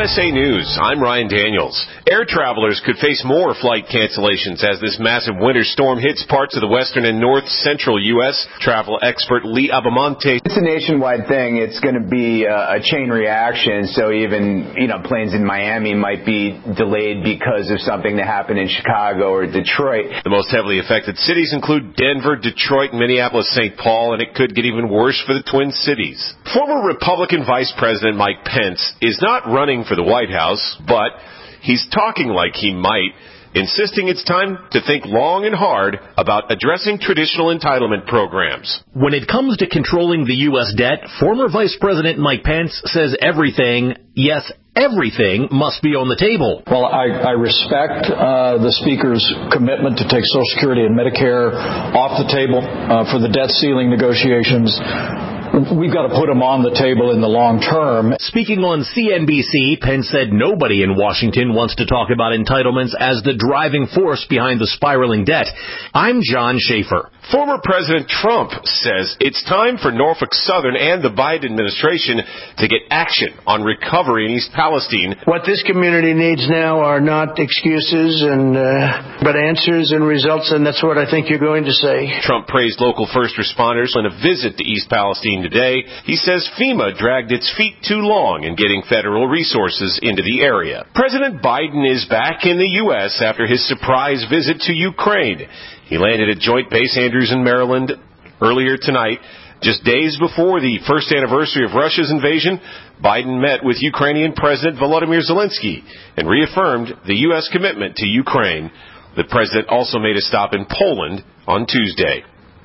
USA News, I'm Ryan Daniels. Air travelers could face more flight cancellations as this massive winter storm hits parts of the western and north central U.S. Travel expert Lee Abamonte. It's a nationwide thing. It's going to be a chain reaction. So even, planes in Miami might be delayed because of something that happened in Chicago or Detroit. The most heavily affected cities include Denver, Detroit, Minneapolis, St. Paul, and it could get even worse for the Twin Cities. Former Republican Vice President Mike Pence is not running for the White House, but he's talking like he might, insisting it's time to think long and hard about addressing traditional entitlement programs. When it comes to controlling the U.S. debt, former Vice President Mike Pence says everything, yes, everything must be on the table. Well, I respect the Speaker's commitment to take Social Security and Medicare off the table for the debt ceiling negotiations. We've got to put them on the table in the long term. Speaking on CNBC, Pence said nobody in Washington wants to talk about entitlements as the driving force behind the spiraling debt. I'm John Schaefer. Former President Trump says it's time for Norfolk Southern and the Biden administration to get action on recovery in East Palestine. What this community needs now are not excuses but answers and results, and that's what I think you're going to say. Trump praised local first responders on a visit to East Palestine today. He says FEMA dragged its feet too long in getting federal resources into the area. President Biden is back in the U.S. after his surprise visit to Ukraine. He landed at Joint Base Andrews in Maryland earlier tonight. Just days before the first anniversary of Russia's invasion, Biden met with Ukrainian President Volodymyr Zelensky and reaffirmed the U.S. commitment to Ukraine. The president also made a stop in Poland on Tuesday.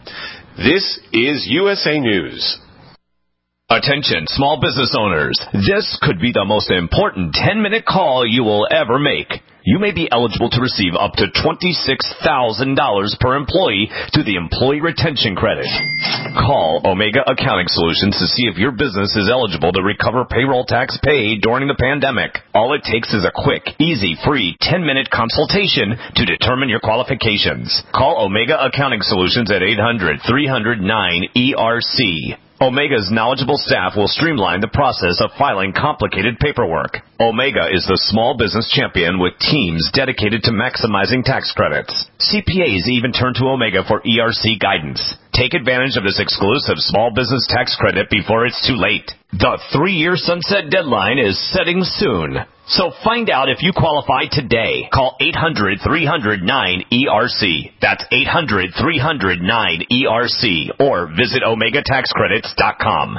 This is USA News. Attention, small business owners. This could be the most important 10-minute call you will ever make. You may be eligible to receive up to $26,000 per employee through the Employee Retention Credit. Call Omega Accounting Solutions to see if your business is eligible to recover payroll tax paid during the pandemic. All it takes is a quick, easy, free 10-minute consultation to determine your qualifications. Call Omega Accounting Solutions at 800-300-9ERC. Omega's knowledgeable staff will streamline the process of filing complicated paperwork. Omega is the small business champion with teams dedicated to maximizing tax credits. CPAs even turn to Omega for ERC guidance. Take advantage of this exclusive small business tax credit before it's too late. The 3-year sunset deadline is setting soon. So find out if you qualify today. Call 800-300-9ERC. That's 800-300-9ERC. Or visit OmegaTaxCredits.com.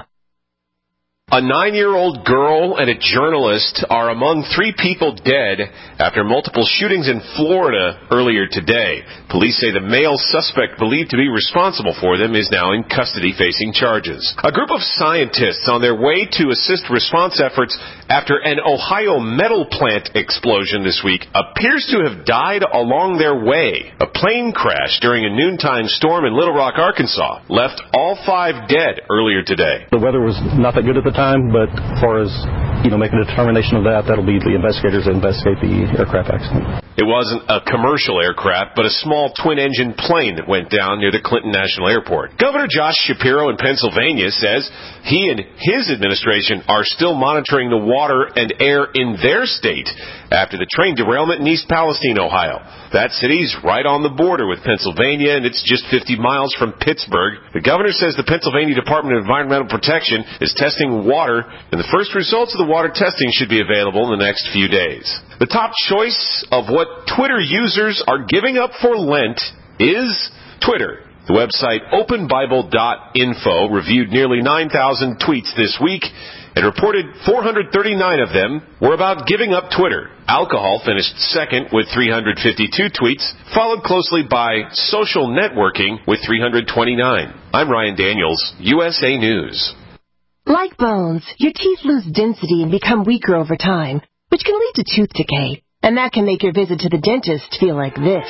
A 9-year-old girl and a journalist are among 3 people dead after multiple shootings in Florida earlier today. Police say the male suspect believed to be responsible for them is now in custody facing charges. A group of scientists on their way to assist response efforts after an Ohio metal plant explosion this week appears to have died along their way. A plane crash during a noontime storm in Little Rock, Arkansas left all 5 dead earlier today. The weather was not that good at the time, but as far as, making a determination of that'll be the investigators that investigate the aircraft accident. It wasn't a commercial aircraft, but a small twin-engine plane that went down near the Clinton National Airport. Governor Josh Shapiro in Pennsylvania says he and his administration are still monitoring the water and air in their state after the train derailment in East Palestine, Ohio. That city's right on the border with Pennsylvania, and it's just 50 miles from Pittsburgh. The governor says the Pennsylvania Department of Environmental Protection is testing water, and the first results of the water testing should be available in the next few days. The top choice of what Twitter users are giving up for Lent is Twitter. The website openbible.info reviewed nearly 9,000 tweets this week and reported 439 of them were about giving up Twitter. Alcohol finished second with 352 tweets, followed closely by social networking with 329. I'm Ryan Daniels, USA News. Like bones, your teeth lose density and become weaker over time, which can lead to tooth decay. And that can make your visit to the dentist feel like this.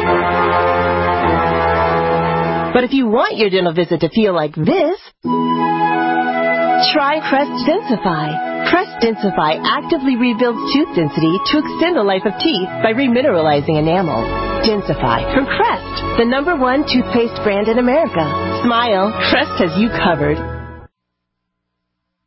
But if you want your dental visit to feel like this, try Crest Densify. Crest Densify actively rebuilds tooth density to extend the life of teeth by remineralizing enamel. Densify from Crest, the #1 toothpaste brand in America. Smile, Crest has you covered.